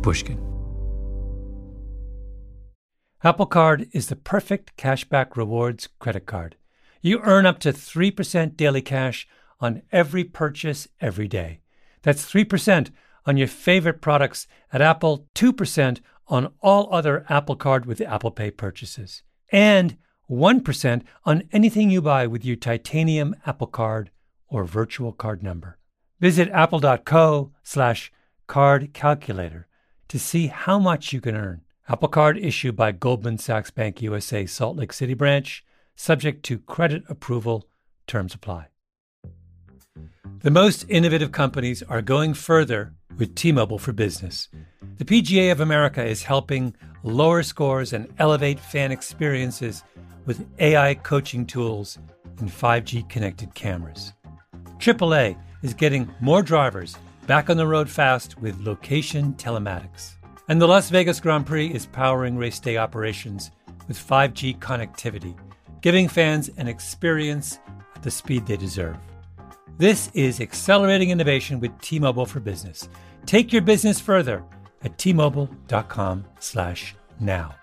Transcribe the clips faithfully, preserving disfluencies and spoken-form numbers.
Pushkin. Apple Card is the perfect cashback rewards credit card. You earn up to three percent daily cash on every purchase every day. That's three percent on your favorite products at Apple, two percent on all other Apple Card with Apple Pay purchases, and one percent on anything you buy with your titanium Apple Card or virtual card number. Visit apple.co slash card calculator to see how much you can earn. Apple Card issued by Goldman Sachs Bank U S A Salt Lake City branch, subject to credit approval. Terms apply. The most innovative companies are going further with T-Mobile for Business. The P G A of America is helping lower scores and elevate fan experiences with A I coaching tools and five G connected cameras. triple A is getting more drivers back on the road fast with location telematics. And the Las Vegas Grand Prix is powering race day operations with five G connectivity, giving fans an experience at the speed they deserve. This is accelerating innovation with T-Mobile for Business. Take your business further at T-Mobile.com slash now.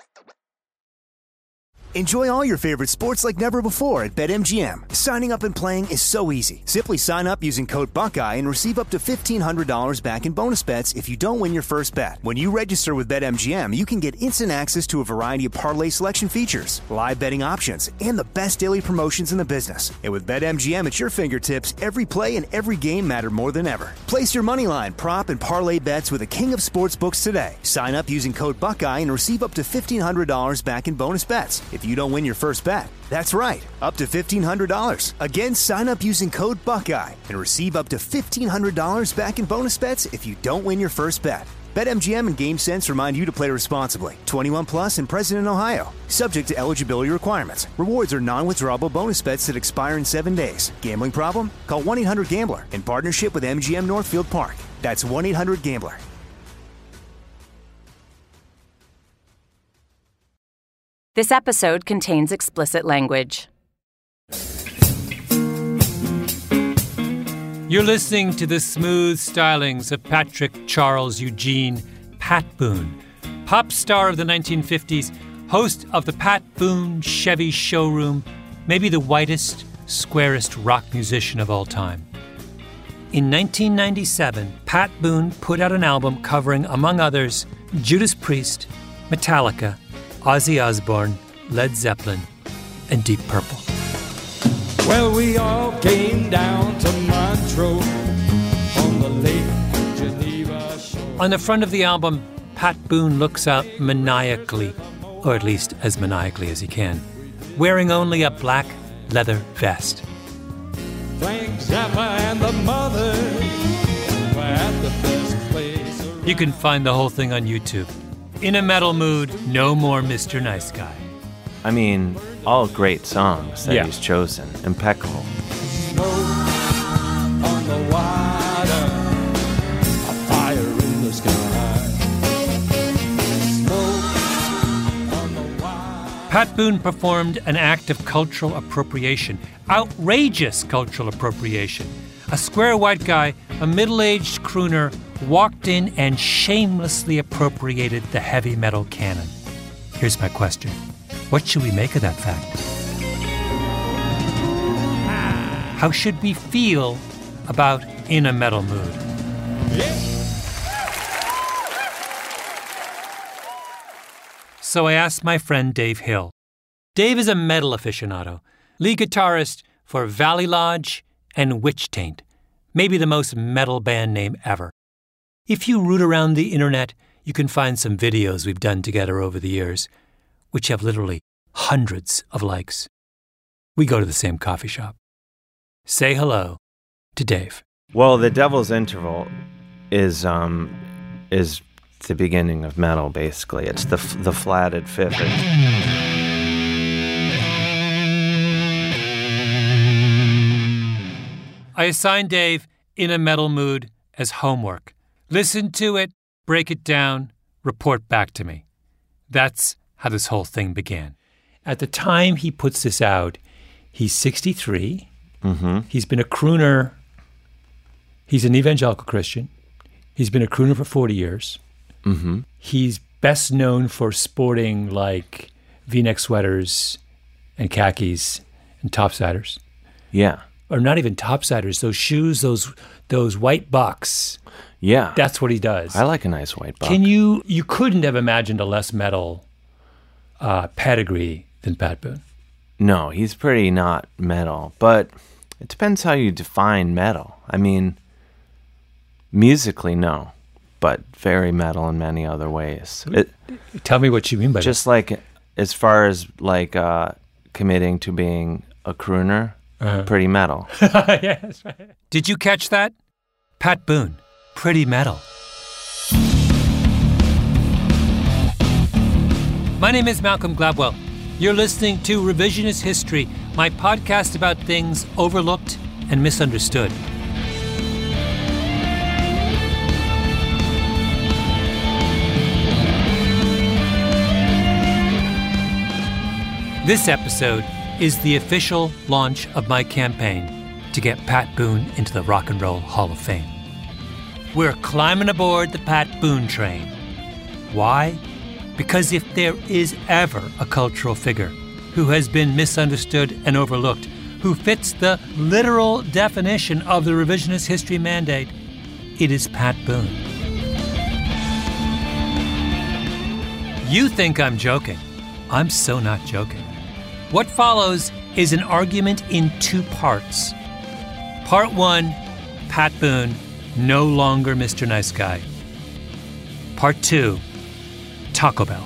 Enjoy all your favorite sports like never before at BetMGM. Signing up and playing is so easy. Simply sign up using code Buckeye and receive up to fifteen hundred dollars back in bonus bets if you don't win your first bet. When you register with BetMGM, you can get instant access to a variety of parlay selection features, live betting options, and the best daily promotions in the business. And with BetMGM at your fingertips, every play and every game matter more than ever. Place your moneyline, prop, and parlay bets with the king of sportsbooks today. Sign up using code Buckeye and receive up to fifteen hundred dollars back in bonus bets if you don't win your first bet. That's right, up to fifteen hundred dollars. Again, sign up using code Buckeye and receive up to fifteen hundred dollars back in bonus bets if you don't win your first bet. BetMGM and GameSense remind you to play responsibly. twenty-one plus and present in Ohio. Subject to eligibility requirements. Rewards are non-withdrawable bonus bets that expire in seven days. Gambling problem? Call one eight hundred gambler in partnership with M G M Northfield Park. That's one eight hundred gambler. This episode contains explicit language. You're listening to the smooth stylings of Patrick Charles Eugene Pat Boone, pop star of the nineteen fifties, host of the Pat Boone Chevy Showroom, maybe the whitest, squarest rock musician of all time. In nineteen ninety-seven, Pat Boone put out an album covering, among others, Judas Priest, Metallica, Ozzy Osbourne, Led Zeppelin, and Deep Purple. Well, we all came down to Montreux on the Lake Geneva shore. On the front of the album, Pat Boone looks out maniacally, or at least as maniacally as he can, wearing only a black leather vest. Frank Zappa and the Mothers were at the best place around. You can find the whole thing on YouTube. In a metal mood, no more Mister Nice Guy. I mean, all great songs that Yeah. he's chosen. Impeccable. Snow on the water, a fire in the sky. Snow on the water. Pat Boone performed an act of cultural appropriation, outrageous cultural appropriation. A square white guy, a middle-aged crooner, walked in and shamelessly appropriated the heavy metal canon. Here's my question. What should we make of that fact? How should we feel about In a Metal Mood? So I asked my friend Dave Hill. Dave is a metal aficionado, lead guitarist for Valley Lodge and Witch Taint, maybe the most metal band name ever. If you root around the internet, you can find some videos we've done together over the years, which have literally hundreds of likes. We go to the same coffee shop. Say hello to Dave. Well, the Devil's Interval is um is the beginning of metal. Basically, it's the f- the flatted fifth. I assigned Dave In a Metal Mood as homework. Listen to it, break it down, report back to me. That's how this whole thing began. At the time he puts this out, he's sixty-three. Mm-hmm. He's been a crooner. He's an evangelical Christian. He's been a crooner for forty years. Mm-hmm. He's best known for sporting like V-neck sweaters and khakis and topsiders. Yeah. Or not even topsiders, those shoes, those those white bucks. Yeah. That's what he does. I like a nice white buck. Can you, you couldn't have imagined a less metal uh, pedigree than Pat Boone. No, he's pretty not metal, but it depends how you define metal. I mean, musically, no, but very metal in many other ways. It, Tell me what you mean by just like as far as like uh, committing to being a crooner, uh-huh. pretty metal. Yes, right. Did you catch that? Pat Boone, pretty metal. My name is Malcolm Gladwell. You're listening to Revisionist History, my podcast about things overlooked and misunderstood. This episode is the official launch of my campaign to get Pat Boone into the Rock and Roll Hall of Fame. We're climbing aboard the Pat Boone train. Why? Because if there is ever a cultural figure who has been misunderstood and overlooked, who fits the literal definition of the revisionist history mandate, it is Pat Boone. You think I'm joking. I'm so not joking. What follows is an argument in two parts. Part one, Pat Boone, no longer Mister Nice Guy. Part two, Taco Bell.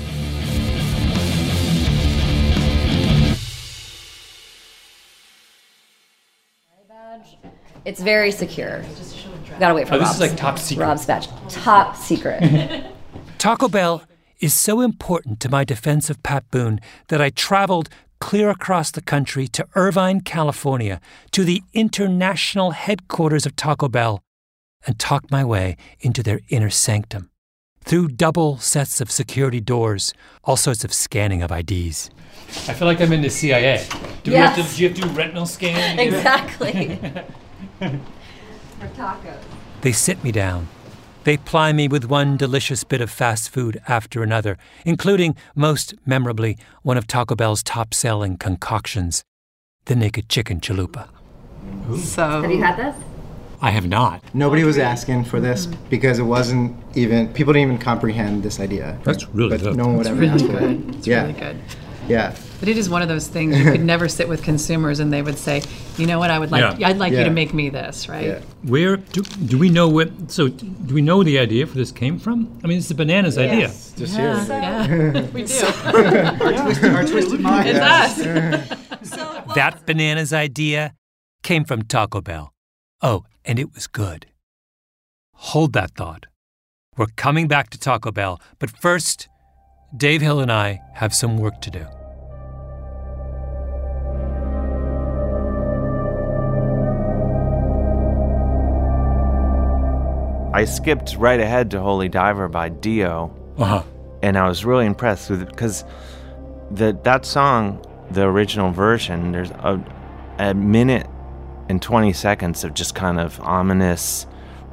It's very secure. Gotta wait for oh, this Rob's, is like top secret. Rob's badge. Top secret. Taco Bell is so important to my defense of Pat Boone that I traveled clear across the country to Irvine, California, to the international headquarters of Taco Bell, and talked my way into their inner sanctum. Through double sets of security doors, all sorts of scanning of I Ds. I feel like I'm in the C I A. Do, yes. we have to, do you have to do retinal scan? Exactly. For tacos. They sit me down. They ply me with one delicious bit of fast food after another, including, most memorably, one of Taco Bell's top-selling concoctions, the naked chicken chalupa. Ooh. So, have you had this? I have not. Nobody was asking for this mm-hmm. because it wasn't even, people didn't even comprehend this idea. That's really but good. No one would it's ever really ask good. for it. It's yeah. really good. Yeah. But it is one of those things you could never sit with consumers and they would say, you know what, I would like, yeah. I'd like yeah. you to make me this, right? Yeah. Where, do, do we know what, so do we know the idea for this came from? I mean, it's the Bananas yes. idea. Just yeah. here. So, yeah, we do. our, twisted, our twisted mind. It's us. So, that Bananas idea came from Taco Bell. Oh, and it was good. Hold that thought. We're coming back to Taco Bell, but first, Dave Hill and I have some work to do. I skipped right ahead to Holy Diver by Dio, uh-huh. and I was really impressed with it because the that song, the original version, there's a, a minute and twenty seconds of just kind of ominous,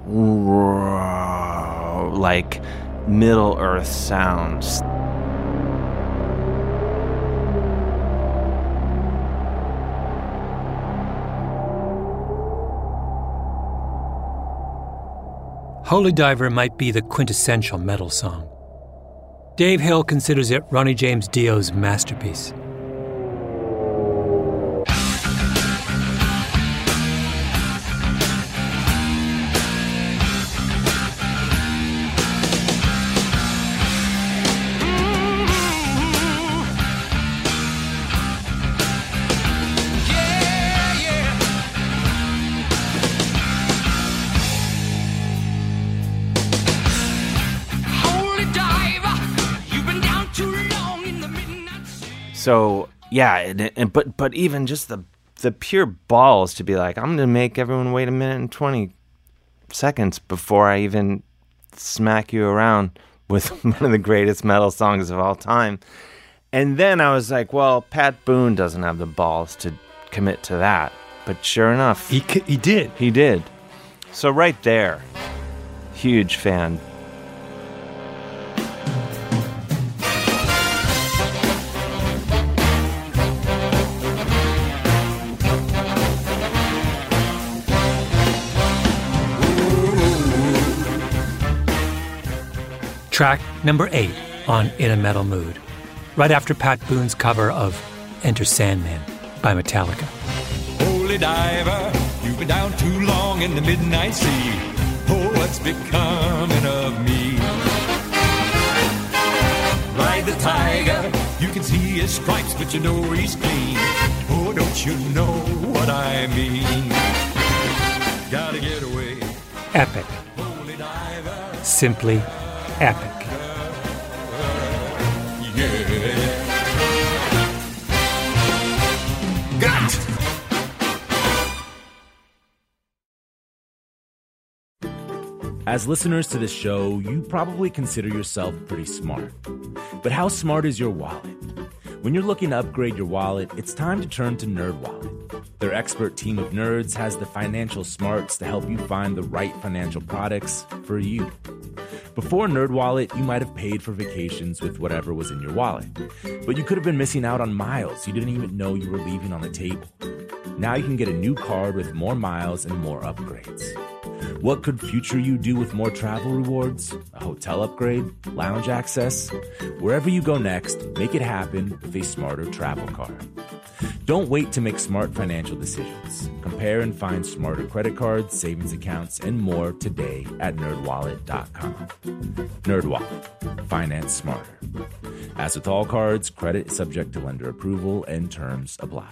like Middle Earth sounds. Holy Diver might be the quintessential metal song. Dave Hill considers it Ronnie James Dio's masterpiece. So yeah, and, and but but even just the the pure balls to be like, I'm gonna make everyone wait a minute and twenty seconds before I even smack you around with one of the greatest metal songs of all time. And then I was like, well, Pat Boone doesn't have the balls to commit to that. But sure enough, he he did. He did. So right there, huge fan. track number eight on In a Metal Mood, right after Pat Boone's cover of Enter Sandman by Metallica. Holy diver, you've been down too long in the midnight sea. Oh, what's becoming of me? Ride the tiger, you can see his stripes, but you know he's clean. Oh, don't you know what I mean? Gotta get away. Epic. Simply epic. Yeah. Got. As listeners to this show, you probably consider yourself pretty smart. But how smart is your wallet? When you're looking to upgrade your wallet, it's time to turn to NerdWallet. Their expert team of nerds has the financial smarts to help you find the right financial products for you. Before NerdWallet, you might have paid for vacations with whatever was in your wallet. But you could have been missing out on miles you didn't even know you were leaving on the table. Now you can get a new card with more miles and more upgrades. What could future you do with more travel rewards? A hotel upgrade? Lounge access? Wherever you go next, make it happen with a smarter travel card. Don't wait to make smart financial decisions. Compare and find smarter credit cards, savings accounts, and more today at nerd wallet dot com. NerdWallet. Finance smarter. As with all cards, credit is subject to lender approval and terms apply.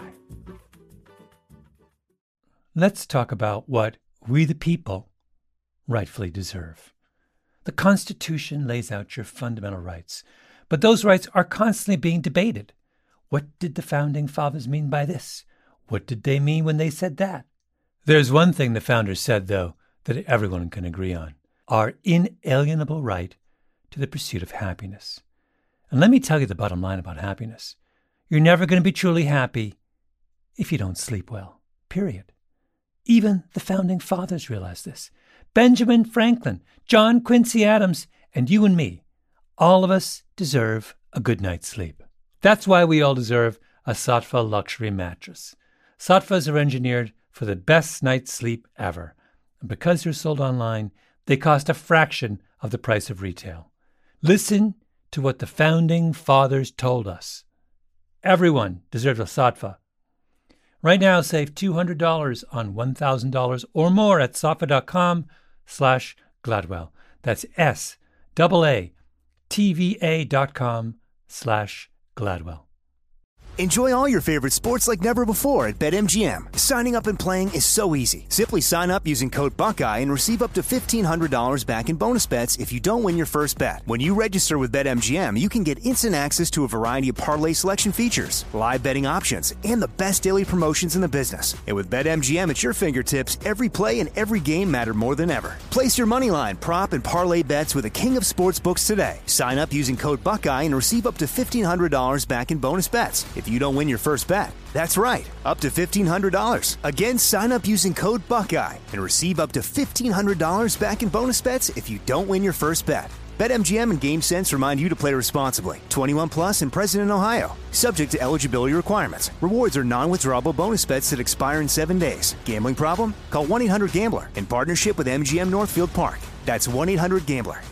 Let's talk about what we the people rightfully deserve. The Constitution lays out your fundamental rights, but those rights are constantly being debated. What did the Founding Fathers mean by this? What did they mean when they said that? There's one thing the Founders said, though, that everyone can agree on: our inalienable right to the pursuit of happiness. And let me tell you the bottom line about happiness. You're never going to be truly happy if you don't sleep well, period. Even the Founding Fathers realized this. Benjamin Franklin, John Quincy Adams, and you and me, all of us deserve a good night's sleep. That's why we all deserve a Saatva luxury mattress. Saatvas are engineered for the best night's sleep ever. And because they're sold online, they cost a fraction of the price of retail. Listen to what the Founding Fathers told us. Everyone deserves a Saatva. Right now, save two hundred dollars on one thousand dollars or more at saatva.com slash Gladwell. That's S-A-A-T-V-A dot com slash Gladwell. Enjoy all your favorite sports like never before at BetMGM. Signing up and playing is so easy. Simply sign up using code Buckeye and receive up to fifteen hundred dollars back in bonus bets if you don't win your first bet. When you register with BetMGM, you can get instant access to a variety of parlay selection features, live betting options, and the best daily promotions in the business. And with BetMGM at your fingertips, every play and every game matter more than ever. Place your moneyline, prop, and parlay bets with the king of sportsbooks today. Sign up using code Buckeye and receive up to fifteen hundred dollars back in bonus bets if you don't win your first bet. That's right, up to fifteen hundred dollars. Again, sign up using code Buckeye and receive up to fifteen hundred dollars back in bonus bets if you don't win your first bet. BetMGM and GameSense remind you to play responsibly. twenty-one plus and present in Ohio. Subject to eligibility requirements. Rewards are non-withdrawable bonus bets that expire in seven days. Gambling problem? Call one eight hundred gambler in partnership with M G M Northfield Park. That's one eight hundred gambler.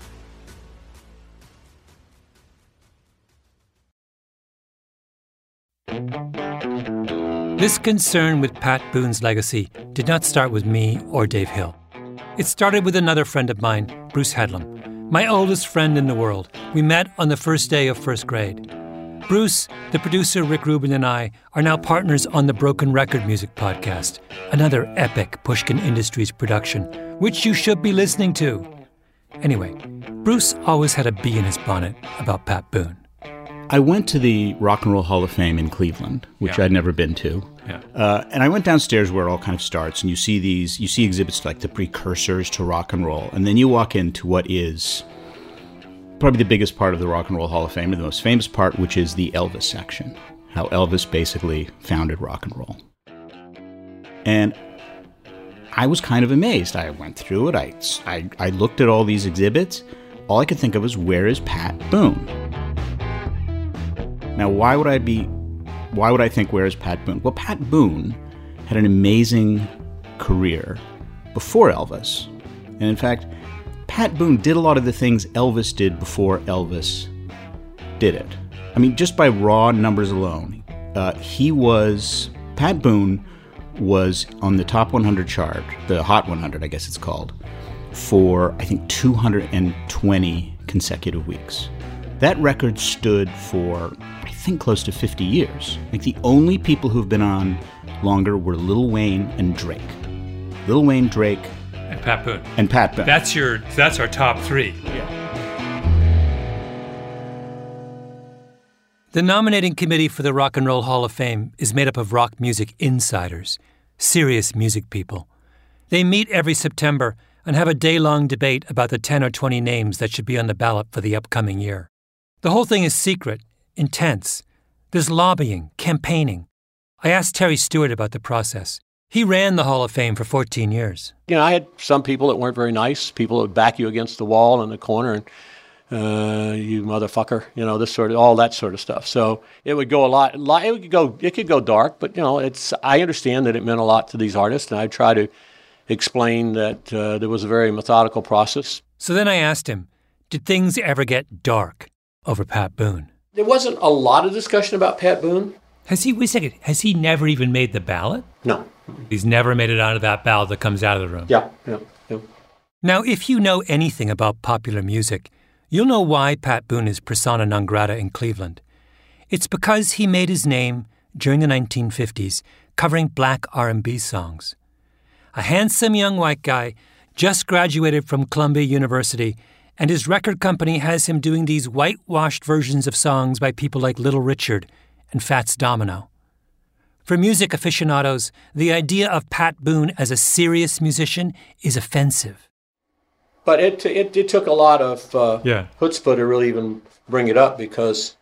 This concern with Pat Boone's legacy did not start with me or Dave Hill. It started with another friend of mine, Bruce Headlam, my oldest friend in the world. We met on the first day of first grade. Bruce, the producer Rick Rubin, and I are now partners on the Broken Record Music Podcast, another epic Pushkin Industries production, which you should be listening to. Anyway, Bruce always had a bee in his bonnet about Pat Boone. I went to the Rock and Roll Hall of Fame in Cleveland, which yeah. I'd never been to. Yeah. Uh, and I went downstairs where it all kind of starts, and you see these, you see exhibits like the precursors to rock and roll, and then you walk into what is probably the biggest part of the Rock and Roll Hall of Fame, or the most famous part, which is the Elvis section, how Elvis basically founded rock and roll. And I was kind of amazed. I went through it. I, I, I looked at all these exhibits. All I could think of was, where is Pat Boone? Now, why would I be, why would I think, where is Pat Boone? Well, Pat Boone had an amazing career before Elvis. And in fact, Pat Boone did a lot of the things Elvis did before Elvis did it. I mean, just by raw numbers alone, uh, he was, Pat Boone was on the top one hundred chart, the Hot one hundred, I guess it's called, for, I think, two hundred twenty consecutive weeks. That record stood for, I think, close to fifty years. Like, the only people who've been on longer were Lil Wayne and Drake. Lil Wayne, Drake, and Pat Boone. And Pat Boone. That's your. That's our top three. Yeah. The nominating committee for the Rock and Roll Hall of Fame is made up of rock music insiders, serious music people. They meet every September and have a day-long debate about the ten or twenty names that should be on the ballot for the upcoming year. The whole thing is secret, intense. There's lobbying, campaigning. I asked Terry Stewart about the process. He ran the Hall of Fame for fourteen years. You know, I had some people that weren't very nice, people that would back you against the wall in the corner and, uh, you motherfucker, you know, this sort of, all that sort of stuff. So it would go a lot, it would go, it could go dark, but, you know, it's, I understand that it meant a lot to these artists, and I try to explain that uh, there was a very methodical process. So then I asked him, did things ever get dark over Pat Boone? There wasn't a lot of discussion about Pat Boone. Has he, wait a second, has he never even made the ballot? No. He's never made it onto that ballot that comes out of the room. Yeah, yeah, yeah. Now, if you know anything about popular music, you'll know why Pat Boone is persona non grata in Cleveland. It's because he made his name during the nineteen fifties covering black R and B songs. A handsome young white guy, just graduated from Columbia University, and his record company has him doing these whitewashed versions of songs by people like Little Richard and Fats Domino. For music aficionados, the idea of Pat Boone as a serious musician is offensive. But it it, it took a lot of uh, yeah. chutzpah to really even bring it up because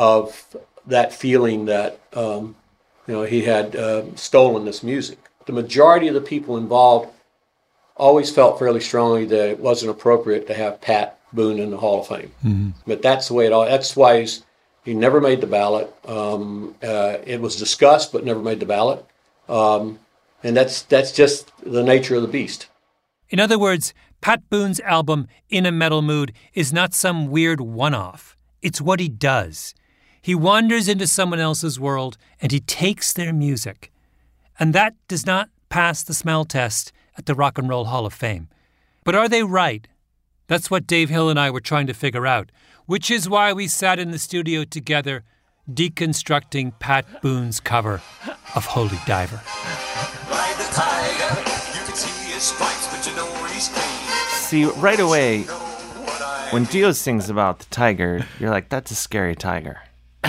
of that feeling that um, you know he had uh, stolen this music. The majority of the people involved always felt fairly strongly that it wasn't appropriate to have Pat Boone in the Hall of Fame. Mm-hmm. But that's the way it all. That's why he's, he never made the ballot. Um, uh, it was discussed, but never made the ballot. Um, and that's that's just the nature of the beast. In other words, Pat Boone's album, In a Metal Mood, is not some weird one-off. It's what he does. He wanders into someone else's world, and he takes their music. And that does not pass the smell test at the Rock and Roll Hall of Fame. But are they right? That's what Dave Hill and I were trying to figure out, which is why we sat in the studio together deconstructing Pat Boone's cover of Holy Diver. Ride the tiger, you can see his stripes, but you know he's clean. See, right away, when Dio sings about the tiger, you're like, that's a scary tiger.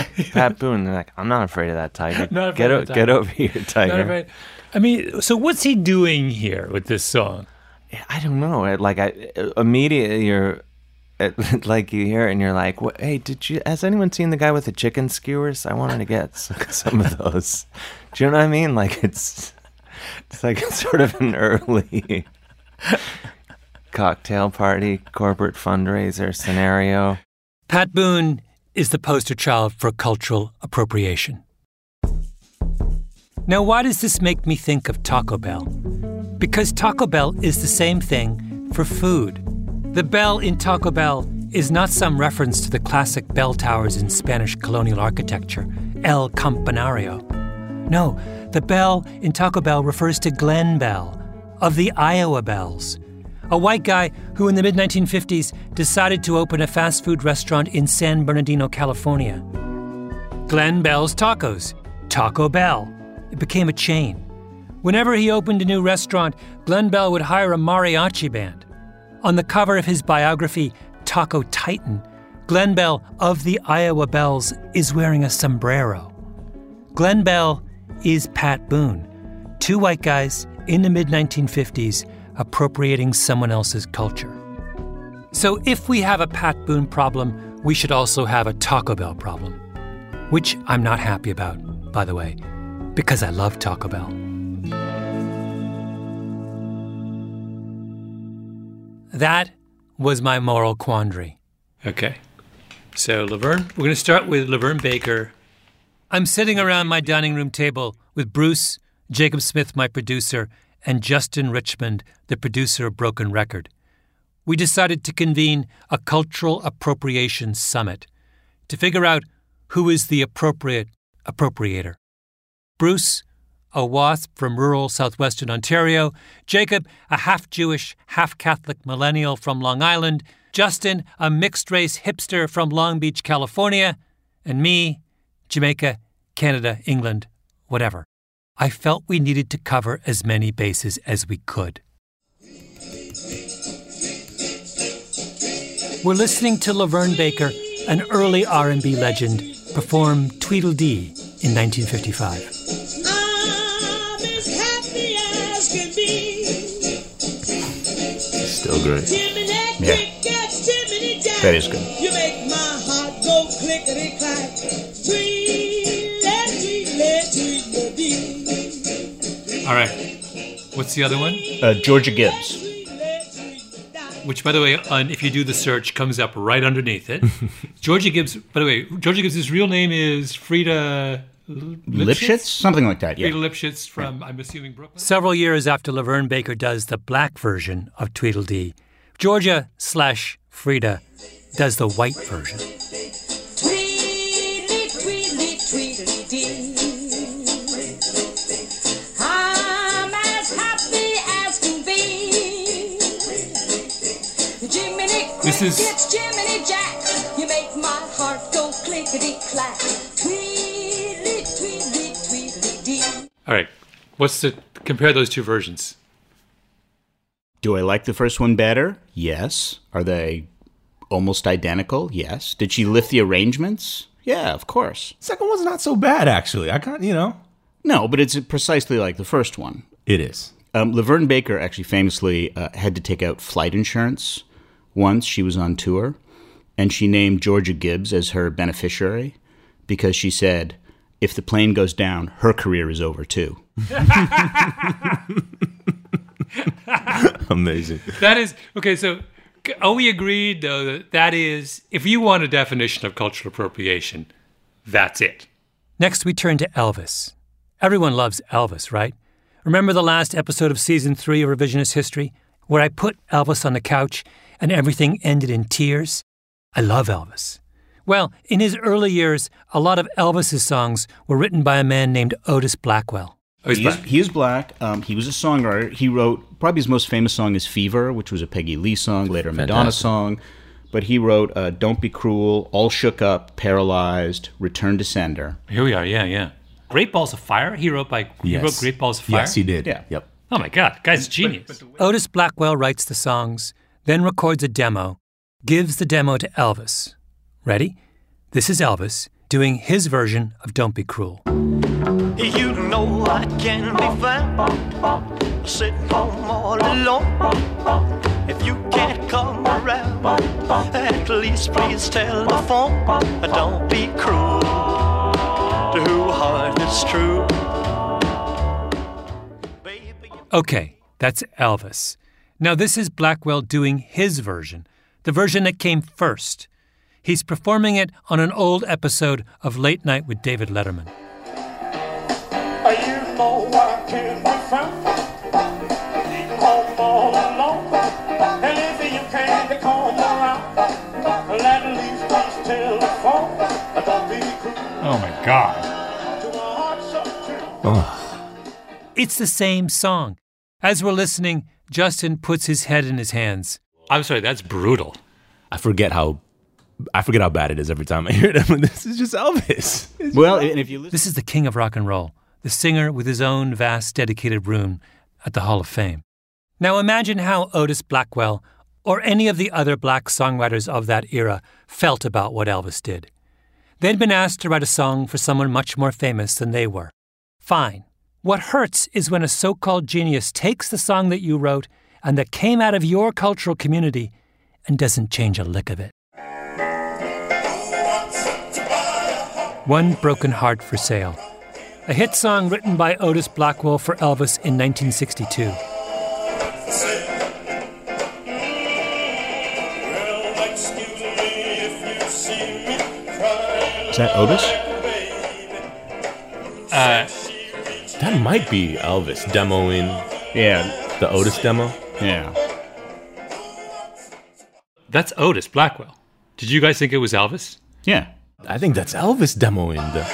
Pat Boone, they're like, I'm not afraid of that tiger. Not get, o- o- get over here, tiger. Not afraid. I mean, so what's he doing here with this song? I don't know. It, like, I immediately you're, it, like, you hear it and you're like, what, hey, did you? Has anyone seen the guy with the chicken skewers? I wanted to get some of those. Do you know what I mean? Like, it's, it's like sort of an early cocktail party, corporate fundraiser scenario. Pat Boone is the poster child for cultural appropriation. Now, why does this make me think of Taco Bell? Because Taco Bell is the same thing for food. The bell in Taco Bell is not some reference to the classic bell towers in Spanish colonial architecture, El Campanario. No, the bell in Taco Bell refers to Glenn Bell, of the Iowa Bells, a white guy who in the mid nineteen fifties decided to open a fast food restaurant in San Bernardino, California. Glenn Bell's Tacos, Taco Bell. It became a chain. Whenever he opened a new restaurant, Glenn Bell would hire a mariachi band. On the cover of his biography, Taco Titan, Glenn Bell of the Iowa Bells is wearing a sombrero. Glenn Bell is Pat Boone, two white guys in the mid nineteen fifties appropriating someone else's culture. So if we have a Pat Boone problem, we should also have a Taco Bell problem, which I'm not happy about, by the way, because I love Taco Bell. That was my moral quandary. Okay. So, Laverne, we're going to start with Laverne Baker. I'm sitting around my dining room table with Bruce, Jacob Smith, my producer, and Justin Richmond, the producer of Broken Record. we decided to convene a cultural appropriation summit to figure out who is the appropriate appropriator. Bruce, a wasp from rural southwestern Ontario, Jacob, a half-Jewish, half-Catholic millennial from Long Island, Justin, a mixed-race hipster from Long Beach, California, and me, Jamaica, Canada, England, whatever. I felt we needed to cover as many bases as we could. We're listening to Laverne Baker, an early R and B legend, perform Tweedledee in nineteen fifty-five. I'm as happy as can be. Still great. Yeah. That is good. You make my heart go clickety clack. Tweedledee, Tweedledee. All right. What's the other one? Uh, Georgia Gibbs. Which, by the way, on, if you do the search, comes up right underneath it. Georgia Gibbs, by the way, Georgia Gibbs' real name is Frida Lipschitz? Lipschitz? Something like that, yeah. Frida Lipschitz from, yeah. I'm assuming, Brooklyn. Several years after Laverne Baker does the black version of Tweedledee, Georgia slash Frida does the white version. Tweedly, tweedly, tweedledee. I'm as happy as can be. Jiminy This is it's Jiminy Jack. You make my heart go clickety clack. Tweedly, tweedly, tweedledee. All right. What's the compare those two versions? Do I like the first one better? Yes. Are they almost identical? Yes. Did she lift the arrangements? Yeah, of course. Second one's not so bad, actually. I can't, you know. No, but it's precisely like the first one. It is. Um, Laverne Baker actually famously uh, had to take out flight insurance once. She was on tour, and she named Georgia Gibbs as her beneficiary because she said, if the plane goes down, her career is over too. Amazing. That is, okay, so are we agreed, though, that that is, if you want a definition of cultural appropriation, that's it? Next, we turn to Elvis. Everyone loves Elvis, right? Remember the last episode of Season three of Revisionist History, where I put Elvis on the couch and everything ended in tears? I love Elvis. Well, in his early years, a lot of Elvis's songs were written by a man named Otis Blackwell. Oh, he's he, black. Is, he is black. Um, he was a songwriter. He wrote, probably his most famous song is Fever, which was a Peggy Lee song, later a Madonna song. But he wrote uh, Don't Be Cruel, All Shook Up, Paralyzed, Return to Sender. Here we are, yeah, yeah. Great Balls of Fire, he wrote by he yes. wrote Great Balls of Fire. Yes, he did. Yeah. Yep. Oh my God, guy's a genius. But, but the Otis Blackwell writes the songs, then records a demo, gives the demo to Elvis. Ready? This is Elvis doing his version of Don't Be Cruel. You know I can be found sitting home all alone. If you can't come around, at least please telephone. Don't be cruel to who heart is true. Okay, that's Elvis. Now this is Blackwell doing his version, the version that came first. He's performing it on an old episode of Late Night with David Letterman. You know I can be found home all alone. And if you can't come around, at least please telephone. Don't be cruel. Oh my God. Oh. It's the same song. As we're listening, Justin puts his head in his hands. I'm sorry, that's brutal. I forget how I forget how bad it is every time I hear it. This is just Elvis. It's well, and if you listen- This is the king of rock and roll, the singer with his own vast dedicated room at the Hall of Fame. Now imagine how Otis Blackwell or any of the other black songwriters of that era felt about what Elvis did. They'd been asked to write a song for someone much more famous than they were. Fine. What hurts is when a so-called genius takes the song that you wrote and that came out of your cultural community and doesn't change a lick of it. One Broken Heart for Sale, a hit song written by Otis Blackwell for Elvis in nineteen sixty-two. Is that Otis? Uh, that might be Elvis demoing yeah. the Otis demo. Yeah. that's Otis Blackwell. Did you guys think it was Elvis? Yeah. I think that's Elvis demoing the...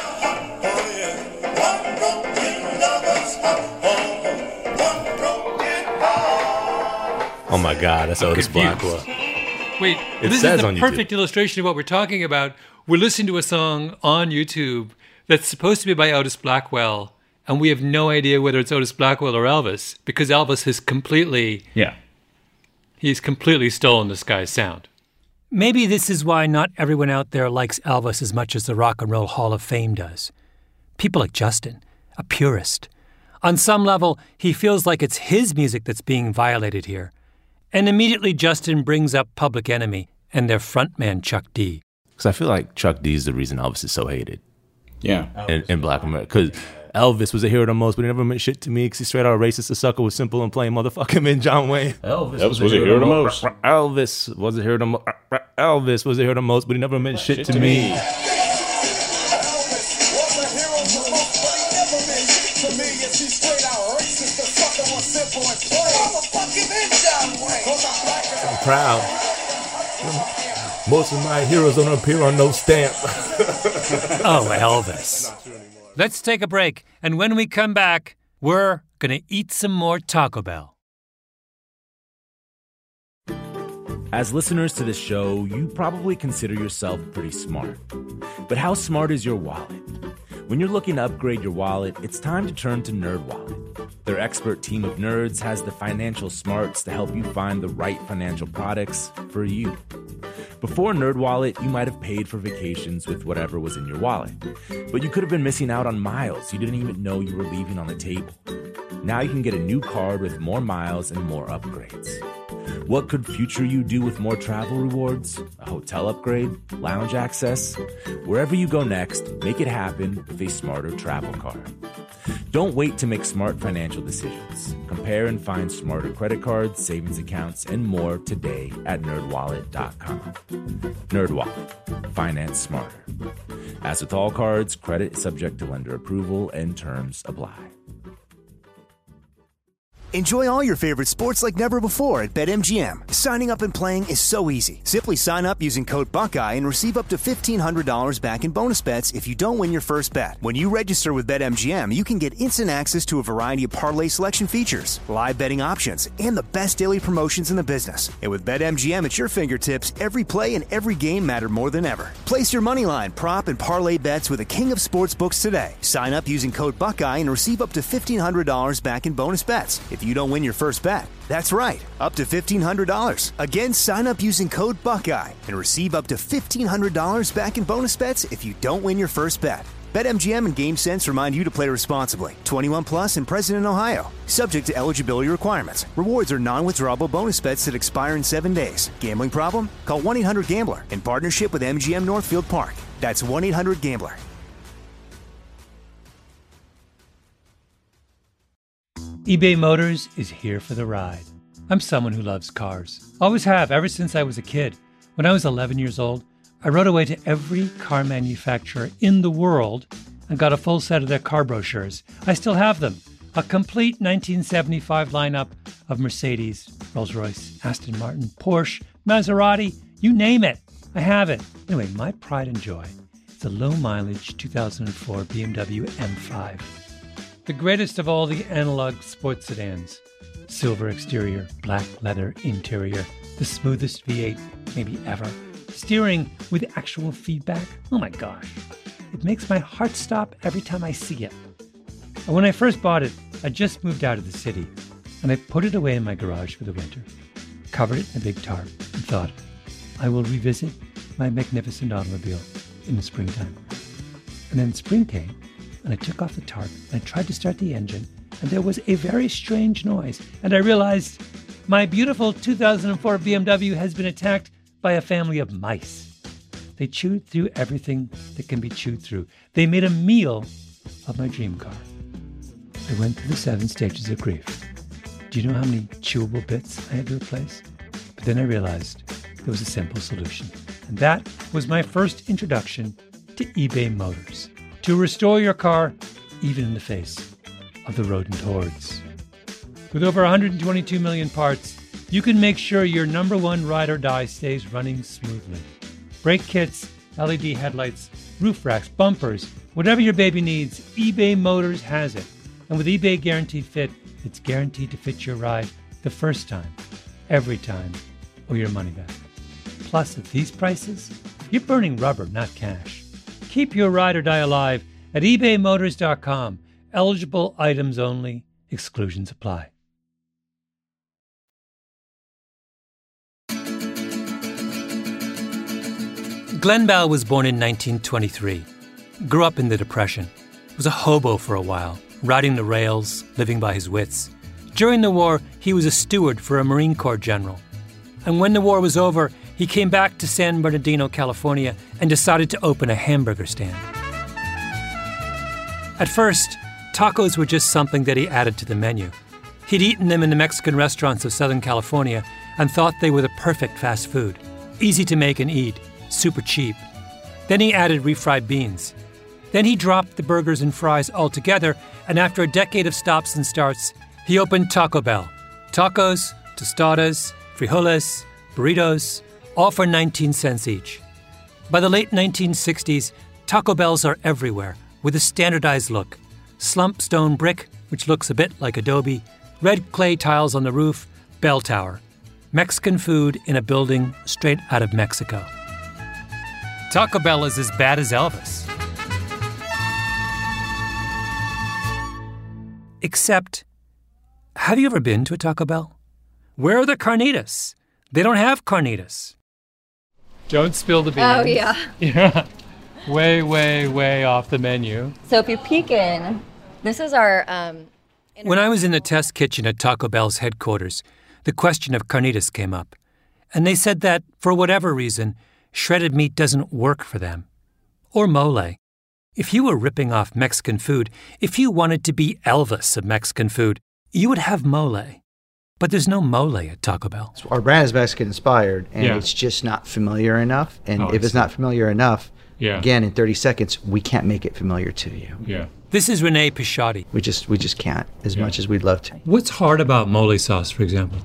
Oh my God, that's I'm Otis confused. Blackwell. Wait, It this says is the on YouTube. perfect illustration of what we're talking about. We're listening to a song on YouTube that's supposed to be by Otis Blackwell, and we have no idea whether it's Otis Blackwell or Elvis, because Elvis has completely... Yeah. He's completely stolen this guy's sound. Maybe this is why not everyone out there likes Elvis as much as the Rock and Roll Hall of Fame does. People like Justin, a purist. On some level, he feels like it's his music that's being violated here. And immediately Justin brings up Public Enemy and their frontman Chuck D. Because I feel like Chuck D is the reason Elvis is so hated. Yeah. In, in Black America. Because Elvis was a hero the most, but he never meant shit to me because he's straight out racist, a sucker, was simple and plain motherfucking man John Wayne. Elvis, Elvis was a hero the most. Elvis was a hero the most. Elvis was a hero the most, but he never meant shit, shit to, to me. me. I'm proud. Most of my heroes don't appear on no stamp. Oh, Elvis. Let's take a break, and when we come back, we're going to eat some more Taco Bell. As listeners to this show, you probably consider yourself pretty smart. But how smart is your wallet? When you're looking to upgrade your wallet, it's time to turn to NerdWallet. Their expert team of nerds has the financial smarts to help you find the right financial products for you. Before NerdWallet, you might have paid for vacations with whatever was in your wallet. But you could have been missing out on miles you didn't even know you were leaving on the table. Now you can get a new card with more miles and more upgrades. What could future you do with more travel rewards? A hotel upgrade? Lounge access? Wherever you go next, make it happen with a smarter travel card. Don't wait to make smart financial decisions. Compare and find smarter credit cards, savings accounts, and more today at nerd wallet dot com. NerdWallet. Finance smarter. As with all cards, credit is subject to lender approval and terms apply. Enjoy all your favorite sports like never before at BetMGM. Signing up and playing is so easy. Simply sign up using code Buckeye and receive up to fifteen hundred dollars back in bonus bets if you don't win your first bet. When you register with BetMGM, you can get instant access to a variety of parlay selection features, live betting options, and the best daily promotions in the business. And with BetMGM at your fingertips, every play and every game matter more than ever. Place your moneyline, prop, and parlay bets with the king of sportsbooks today. Sign up using code Buckeye and receive up to fifteen hundred dollars back in bonus bets if you don't win your first bet. That's right, up to fifteen hundred dollars. Again, sign up using code Buckeye and receive up to fifteen hundred dollars back in bonus bets if you don't win your first bet. BetMGM and GameSense remind you to play responsibly. twenty-one plus and present in Ohio. Subject to eligibility requirements. Rewards are non-withdrawable bonus bets that expire in seven days. Gambling problem? Call one eight hundred gambler in partnership with M G M Northfield Park. That's one eight hundred gambler. eBay Motors is here for the ride. I'm someone who loves cars. Always have, ever since I was a kid. When I was eleven years old, I rode away to every car manufacturer in the world and got a full set of their car brochures. I still have them. A complete nineteen seventy-five lineup of Mercedes, Rolls-Royce, Aston Martin, Porsche, Maserati, you name it. I have it. Anyway, my pride and joy is a low-mileage two thousand four B M W M five. The greatest of all the analog sports sedans. Silver exterior, black leather interior, the smoothest V eight maybe ever. Steering with actual feedback. Oh my gosh. It makes my heart stop every time I see it. And when I first bought it, I just moved out of the city, and I put it away in my garage for the winter, covered it in a big tarp, and thought, I will revisit my magnificent automobile in the springtime. And then spring came, and I took off the tarp, and I tried to start the engine, and there was a very strange noise. And I realized my beautiful two thousand four B M W has been attacked by a family of mice. They chewed through everything that can be chewed through. They made a meal of my dream car. I went through the seven stages of grief. Do you know how many chewable bits I had to replace? But then I realized there was a simple solution. And that was my first introduction to eBay Motors. To restore your car, even in the face of the rodent hordes. With over one hundred twenty-two million parts, you can make sure your number one ride or die stays running smoothly. Brake kits, L E D headlights, roof racks, bumpers, whatever your baby needs, eBay Motors has it. And with eBay Guaranteed Fit, it's guaranteed to fit your ride the first time, every time, or your money back. Plus, at these prices, you're burning rubber, not cash. Keep your ride or die alive at ebay motors dot com. Eligible items only. Exclusions apply. Glenn Bell was born in nineteen twenty-three. Grew up in the Depression. Was a hobo for a while, riding the rails, living by his wits. During the war, he was a steward for a Marine Corps general. And when the war was over, he came back to San Bernardino, California, and decided to open a hamburger stand. At first, tacos were just something that he added to the menu. He'd eaten them in the Mexican restaurants of Southern California and thought they were the perfect fast food. Easy to make and eat, super cheap. Then he added refried beans. Then he dropped the burgers and fries altogether, and after a decade of stops and starts, he opened Taco Bell. Tacos, tostadas, frijoles, burritos, all for nineteen cents each. By the late nineteen sixties, Taco Bells are everywhere, with a standardized look. Slump stone brick, which looks a bit like adobe, red clay tiles on the roof, bell tower. Mexican food in a building straight out of Mexico. Taco Bell is as bad as Elvis. Except, have you ever been to a Taco Bell? Where are the carnitas? They don't have carnitas. Don't spill the beans. Oh, yeah. Yeah. Way, way, way off the menu. So if you peek in, this is our... Um, when I was in the test kitchen at Taco Bell's headquarters, the question of carnitas came up. And they said that, for whatever reason, shredded meat doesn't work for them. Or mole. If you were ripping off Mexican food, if you wanted to be Elvis of Mexican food, you would have mole. But there's no mole at Taco Bell. So our brand is Mexican inspired, and Yeah. it's just not familiar enough. And Oh, if it's- it's not familiar enough, Yeah. again, in thirty seconds, we can't make it familiar to you. Yeah. This is Renee Pisciotti. We just we just can't as Yeah. much as we'd love to. What's hard about mole sauce, for example?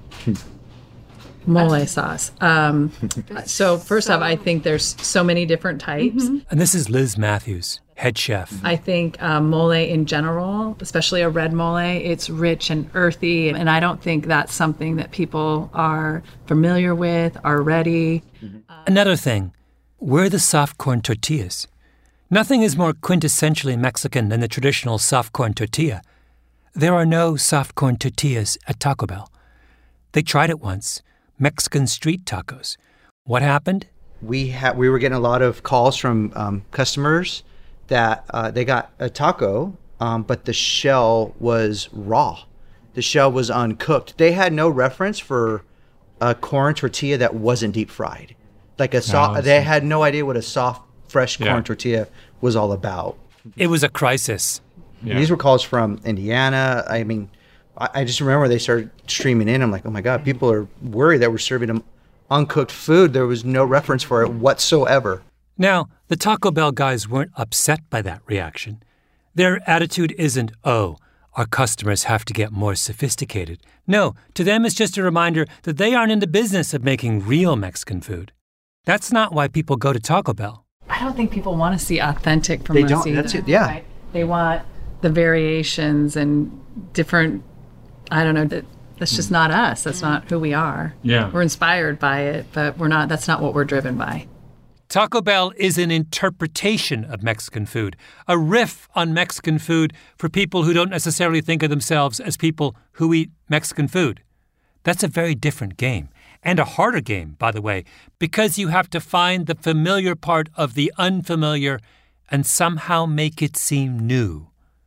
Mole sauce. Um, so first off, I think there's so many different types. And this is Liz Matthews, head chef. I think um, mole in general, especially a red mole, it's rich and earthy. And I don't think that's something that people are familiar with, are ready. Another thing, where are the soft corn tortillas? Nothing is more quintessentially Mexican than the traditional soft corn tortilla. There are no soft corn tortillas at Taco Bell. They tried it once, Mexican street tacos. What happened? We had we were getting a lot of calls from um, customers that uh, they got a taco, um, but the shell was raw. The shell was uncooked. They had no reference for a corn tortilla that wasn't deep fried. Like a soft, Oh, they had no idea what a soft, fresh corn Yeah. tortilla was all about. It was a crisis. These were calls from Indiana. I mean, I, I just remember they started streaming in. I'm like, oh my God, people are worried that we're serving them uncooked food. There was no reference for it whatsoever. Now, the Taco Bell guys weren't upset by that reaction. Their attitude isn't, oh, our customers have to get more sophisticated. No, to them it's just a reminder that they aren't in the business of making real Mexican food. That's not why people go to Taco Bell. I don't think people want to see authentic from They us don't, either, that's it, yeah. right? They want the variations and different, I don't know, that, that's just not us. That's not who we are. Yeah. We're inspired by it, but we're not, that's not what we're driven by. Taco Bell is an interpretation of Mexican food, a riff on Mexican food for people who don't necessarily think of themselves as people who eat Mexican food. That's a very different game, and a harder game, by the way, because you have to find the familiar part of the unfamiliar and somehow make it seem new.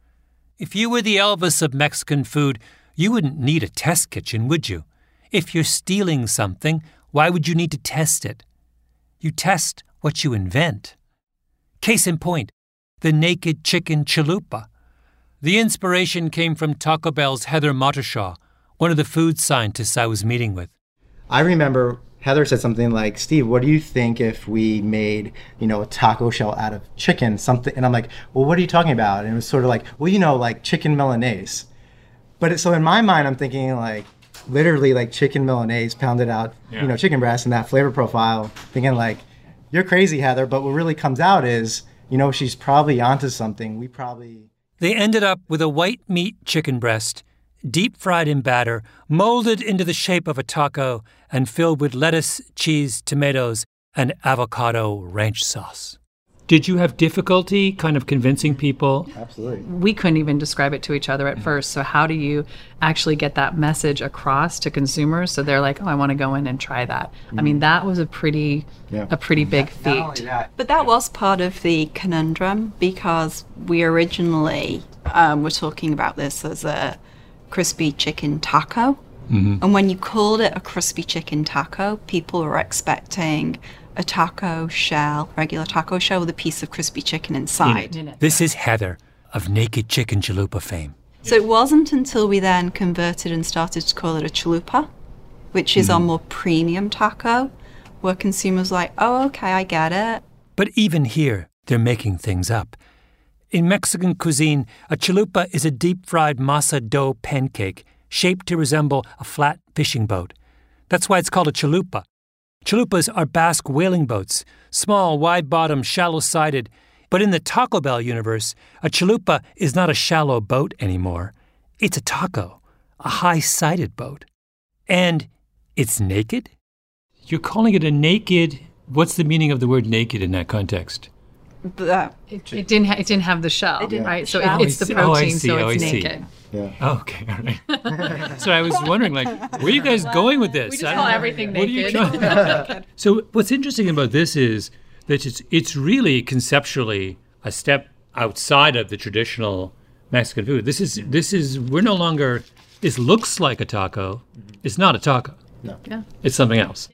If you were the Elvis of Mexican food, you wouldn't need a test kitchen, would you? If you're stealing something, why would you need to test it? You test what you invent. Case in point, the naked chicken chalupa. The inspiration came from Taco Bell's Heather Mottershaw, one of the food scientists I was meeting with. I remember Heather said something like, Steve, what do you think if we made, you know, a taco shell out of chicken, something? And I'm like, well, what are you talking about? And it was sort of like, well, you know, like chicken Milanese. But it, so in my mind, I'm thinking like, literally like chicken Milanese pounded out, Yeah. you know, chicken breast and that flavor profile, thinking like, you're crazy, Heather. But what really comes out is, you know, she's probably onto something. We probably... They ended up with a white meat chicken breast, deep fried in batter, molded into the shape of a taco, and filled with lettuce, cheese, tomatoes, and avocado ranch sauce. Did you have difficulty kind of convincing people? Absolutely. We couldn't even describe it to each other at first. So how do you actually get that message across to consumers so they're like, oh, I want to go in and try that? I mean, that was a pretty Yeah. a pretty big feat. But that was part of the conundrum because we originally um, were talking about this as a crispy chicken taco. Mm-hmm. And when you called it a crispy chicken taco, people were expecting a taco shell, regular taco shell with a piece of crispy chicken inside. This is Heather of Naked Chicken Chalupa fame. So it wasn't until we then converted and started to call it a chalupa, which is our more premium taco, where consumers were like, oh, okay, I get it. But even here, they're making things up. In Mexican cuisine, a chalupa is a deep-fried masa dough pancake shaped to resemble a flat fishing boat. That's why it's called a chalupa. Chalupas are Basque whaling boats, small, wide-bottomed, shallow-sided. But in the Taco Bell universe, a chalupa is not a shallow boat anymore. It's a taco, a high-sided boat. And it's naked? You're calling it a naked... What's the meaning of the word naked in that context? But It, it didn't. Ha- it didn't have the shell, It didn't have right? the So shell. it, it's the Oh, I protein, see. so Oh, I it's see. naked. Yeah. Oh, okay, all right. So I was wondering, like, where are you guys going with this? We just I call don't- everything what are you naked. trying- So what's interesting about this is that it's it's really conceptually a step outside of the traditional Mexican food. This is this is we're no longer. This looks like a taco. It's not a taco. No. Yeah. It's something else.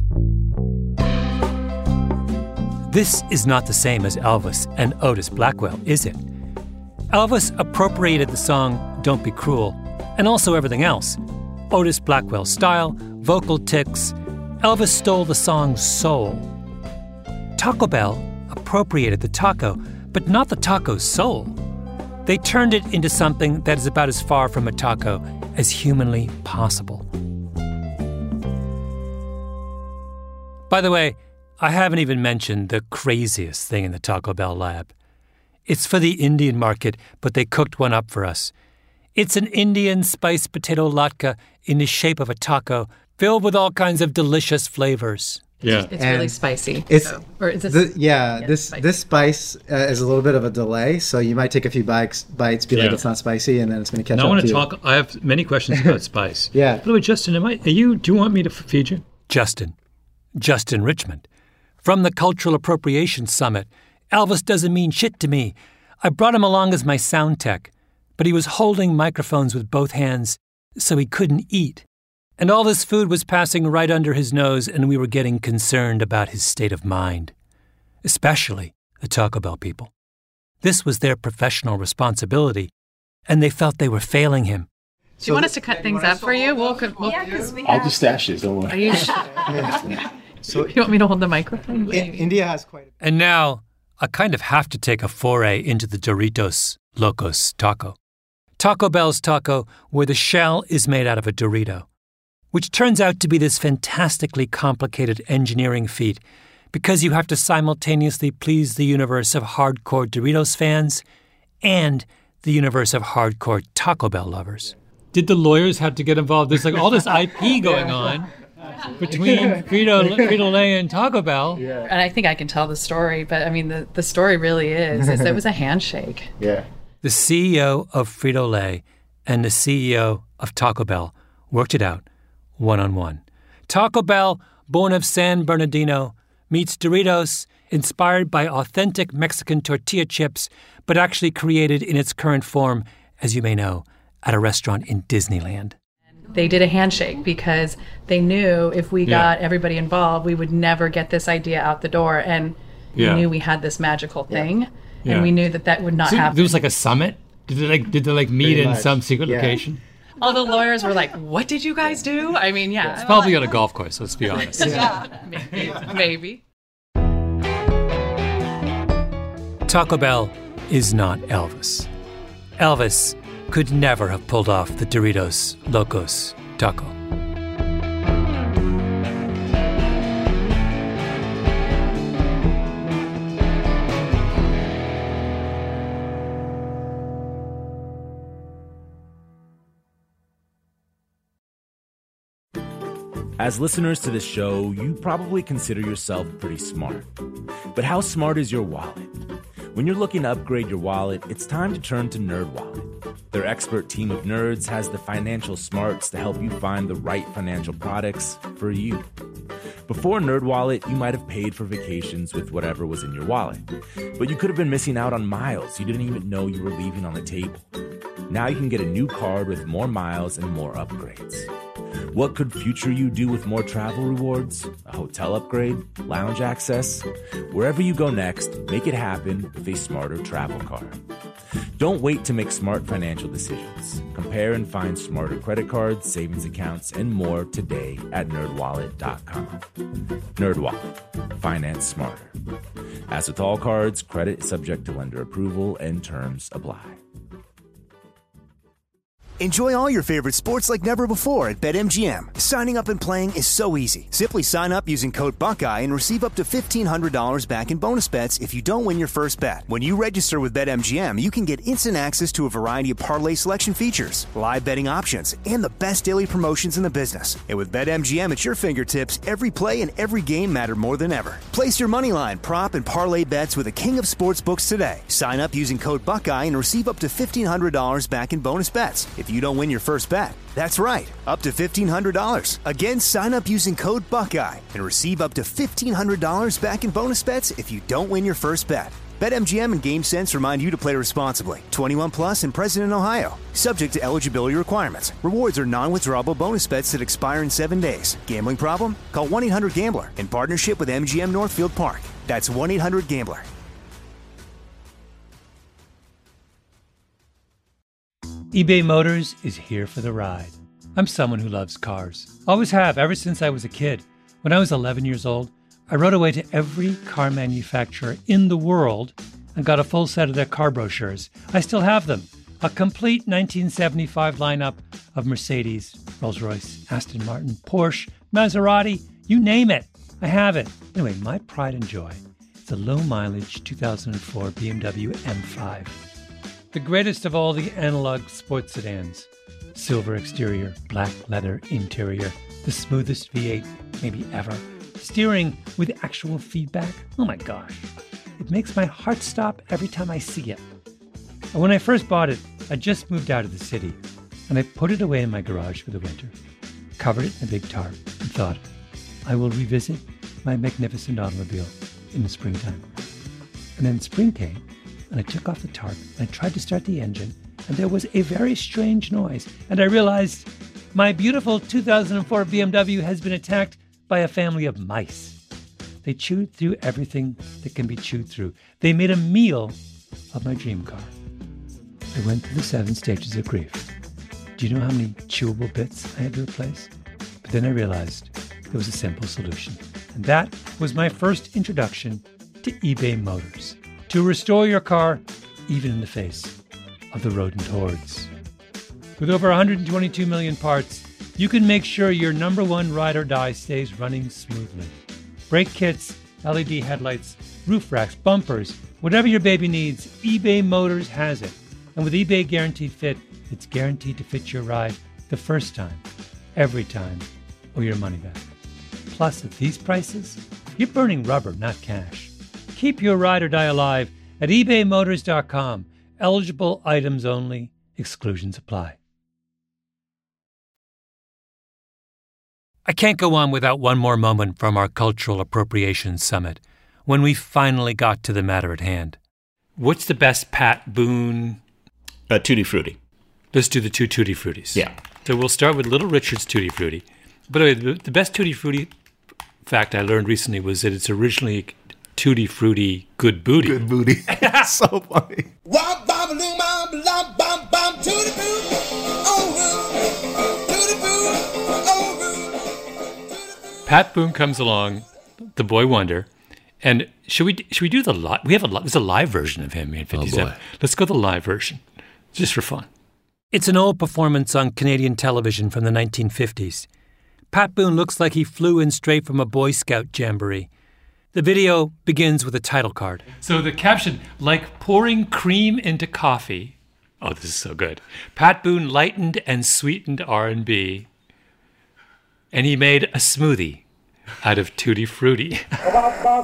This is not the same as Elvis and Otis Blackwell, is it? Elvis appropriated the song Don't Be Cruel, and also everything else. Otis Blackwell's style, vocal tics. Elvis stole the song's soul. Taco Bell appropriated the taco, but not the taco's soul. They turned it into something that is about as far from a taco as humanly possible. By the way, I haven't even mentioned the craziest thing in the Taco Bell lab. It's for the Indian market, but they cooked one up for us. It's an Indian spiced potato latke in the shape of a taco, filled with all kinds of delicious flavors. Yeah. It's really And spicy. It's so- or is this- the, yeah, yeah, this spicy. this spice uh, is a little bit of a delay, so you might take a few bites, bites, be like Yeah. it's not spicy, and then it's going to catch Now up I want to to you. talk. I have many questions about spice. Yeah. By the way, Justin, am I, are you? Do you want me to f- feed you? Justin, Justin Richmond, from the Cultural Appropriation Summit. Elvis doesn't mean shit to me. I brought him along as my sound tech, but he was holding microphones with both hands, so he couldn't eat. And all this food was passing right under his nose, and we were getting concerned about his state of mind, especially the Taco Bell people. This was their professional responsibility, and they felt they were failing him. Do you want us to cut things up for you? We'll, we'll, Yeah, because we I'll have... just stash this, don't Are worry. you? So You want me to hold the microphone? I- India has quite a And now, I kind of have to take a foray into the Doritos Locos taco. Taco Bell's taco, where the shell is made out of a Dorito, which turns out to be this fantastically complicated engineering feat because you have to simultaneously please the universe of hardcore Doritos fans and the universe of hardcore Taco Bell lovers. Did the lawyers have to get involved? There's like all this I P going on between Frito, Frito-Lay and Taco Bell. And I think I can tell the story, but I mean, the, the story really is, is it was a handshake. yeah. The C E O of Frito-Lay and the C E O of Taco Bell worked it out one-on-one. Taco Bell, born of San Bernardino, meets Doritos, inspired by authentic Mexican tortilla chips, but actually created in its current form, as you may know, at a restaurant in Disneyland. They did a handshake because they knew if we Yeah. got everybody involved, we would never get this idea out the door. And Yeah. we knew we had this magical thing, Yeah. and we knew that that would not So happen. there was like a summit? Did they like, did they like meet Pretty in much. some secret Yeah. location? All the lawyers were like, "What did you guys do?" I mean, yeah, It's probably on a golf course, let's be honest. yeah, maybe, maybe. Taco Bell is not Elvis. Elvis could never have pulled off the Doritos Locos taco. As listeners to this show, you probably consider yourself pretty smart. But how smart is your wallet? When you're looking to upgrade your wallet, it's time to turn to NerdWallet. Their expert team of nerds has the financial smarts to help you find the right financial products for you. Before NerdWallet, you might have paid for vacations with whatever was in your wallet. But you could have been missing out on miles you didn't even know you were leaving on the table. Now you can get a new card with more miles and more upgrades. What could future you do with more travel rewards? A hotel upgrade? Lounge access? Wherever you go next, make it happen with a smarter travel card. Don't wait to make smart financial decisions. Compare and find smarter credit cards, savings accounts, and more today at nerd wallet dot com. NerdWallet. Finance smarter. As with all cards, credit is subject to lender approval and terms apply. Enjoy all your favorite sports like never before at BetMGM. Signing up and playing is so easy. Simply sign up using code Buckeye and receive up to fifteen hundred dollars back in bonus bets if you don't win your first bet. When you register with BetMGM, you can get instant access to a variety of parlay selection features, live betting options, and the best daily promotions in the business. And with BetMGM at your fingertips, every play and every game matter more than ever. Place your moneyline, prop, and parlay bets with the king of sportsbooks today. Sign up using code Buckeye and receive up to fifteen hundred dollars back in bonus bets if you don't win your first bet. That's right, up to fifteen hundred dollars. Again, sign up using code Buckeye and receive up to fifteen hundred dollars back in bonus bets if you don't win your first bet. BetMGM and GameSense remind you to play responsibly. twenty-one plus and present in Ohio. Subject to eligibility requirements. Rewards are non-withdrawable bonus bets that expire in seven days. Gambling problem? Call one eight hundred gambler in partnership with M G M Northfield Park. That's one eight hundred gambler. eBay Motors is here for the ride. I'm someone who loves cars. Always have, ever since I was a kid. When I was eleven years old, I rode away to every car manufacturer in the world and got a full set of their car brochures. I still have them. A complete nineteen seventy-five lineup of Mercedes, Rolls-Royce, Aston Martin, Porsche, Maserati, you name it. I have it. Anyway, my pride and joy is the low-mileage two thousand four B M W M five. The greatest of all the analog sports sedans. Silver exterior, black leather interior, the smoothest V eight maybe ever. Steering with actual feedback. Oh my gosh. It makes my heart stop every time I see it. And when I first bought it, I just moved out of the city, and I put it away in my garage for the winter, covered it in a big tarp, and thought, I will revisit my magnificent automobile in the springtime. And then spring came, and I took off the tarp, and I tried to start the engine, and there was a very strange noise, and I realized my beautiful two thousand four B M W has been attacked by a family of mice. They chewed through everything that can be chewed through. They made a meal of my dream car. I went through the seven stages of grief. Do you know how many chewable bits I had to replace? But then I realized there was a simple solution, and that was my first introduction to eBay Motors. To restore your car, even in the face of the rodent hordes. With over one hundred twenty-two million parts, you can make sure your number one ride or die stays running smoothly. Brake kits, L E D headlights, roof racks, bumpers, whatever your baby needs, eBay Motors has it. And with eBay Guaranteed Fit, it's guaranteed to fit your ride the first time, every time, or your money back. Plus, at these prices, you're burning rubber, not cash. Keep your ride or die alive at ebay motors dot com. Eligible items only. Exclusions apply. I can't go on without one more moment from our Cultural Appropriation Summit, when we finally got to the matter at hand. What's the best Pat Boone? Uh, Tutti Frutti. Let's do the two Tutti Fruttis. Yeah. So we'll start with Little Richard's Tutti Frutti. By the way, the, the best Tutti Frutti fact I learned recently was that it's originally Tutti Frutti Good Booty. Good booty. So funny. Pat Boone comes along, the boy wonder, and should we should we do the live? We have a there's a live version of him in fifty-seven. Oh, Let's go the live version, just for fun. It's an old performance on Canadian television from the nineteen fifties. Pat Boone looks like he flew in straight from a Boy Scout jamboree. The video begins with a title card. So the caption, like pouring cream into coffee. Oh, this is so good. Pat Boone lightened and sweetened R and B. And he made a smoothie out of Tutti Frutti. I got